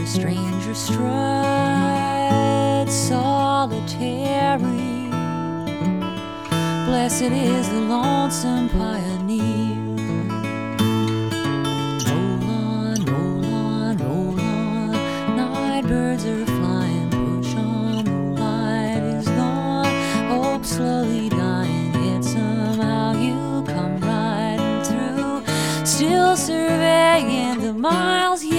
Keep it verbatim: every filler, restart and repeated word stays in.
the stranger strides solitary. Blessed is the lonesome pioneer.